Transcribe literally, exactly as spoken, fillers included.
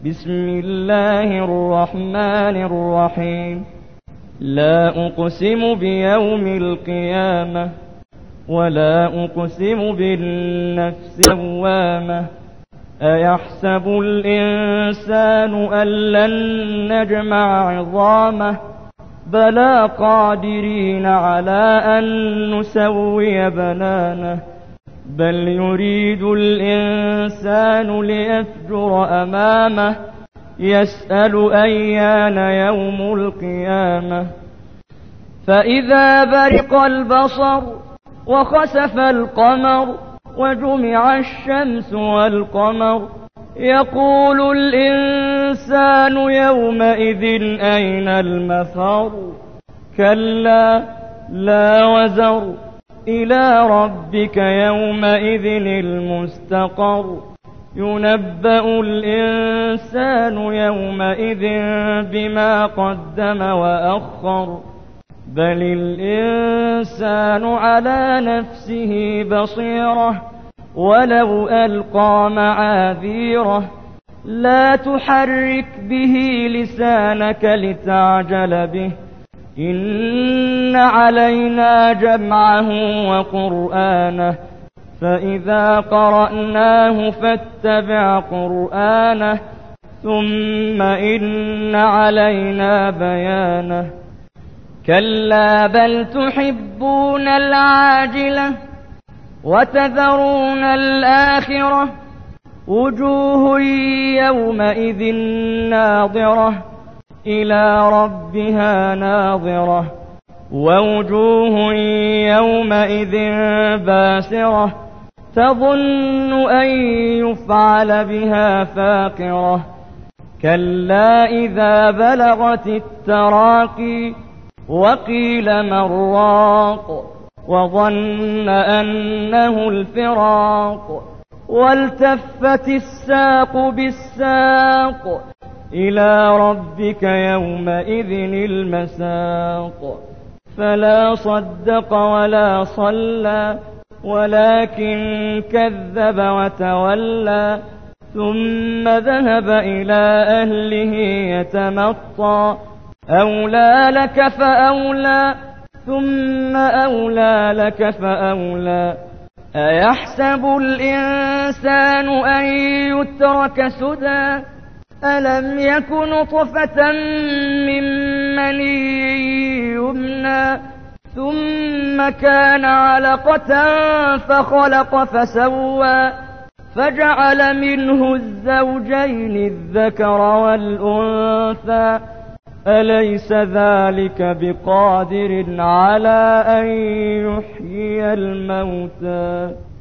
بسم الله الرحمن الرحيم. لا أقسم بيوم القيامة ولا أقسم بالنفس اللوامة. أيحسب الإنسان أن لن نجمع عظامه بلى قادرين على أن نسوي بنانه. بل يريد الإنسان ليفجر أمامه يسأل أيان يوم القيامة. فإذا برق البصر وخسف القمر وجمع الشمس والقمر يقول الإنسان يومئذ أين المفر. كلا لا وزر إلى ربك يومئذ المستقر. ينبأ الإنسان يومئذ بما قدم وأخر. بل الإنسان على نفسه بصيرة ولو ألقى معاذيره. لا تحرك به لسانك لتعجل به. إن علينا جمعه وقرآنه فإذا قرأناه فاتبع قرآنه ثم إن علينا بيانه. كلا بل تحبون العاجلة وتذرون الآخرة. وجوه يومئذ ناظرة إلى ربها ناظرة ووجوه يومئذ باسرة تظن أن يفعل بها فاقرة. كلا إذا بلغت التراقي وقيل من راق وظن أنه الفراق والتفت الساق بالساق إلى ربك يومئذ المساق. فلا صدق ولا صلى ولكن كذب وتولى ثم ذهب إلى أهله يتمطى. أولى لك فأولى ثم أولى لك فأولى. أيحسب الإنسان أن يترك سدى ألم يك نطفة من مني يمنى ثم كان علقة فخلق فسوى فجعل منه الزوجين الذكر والأنثى. أليس ذلك بقادر على أن يحيي الموتى.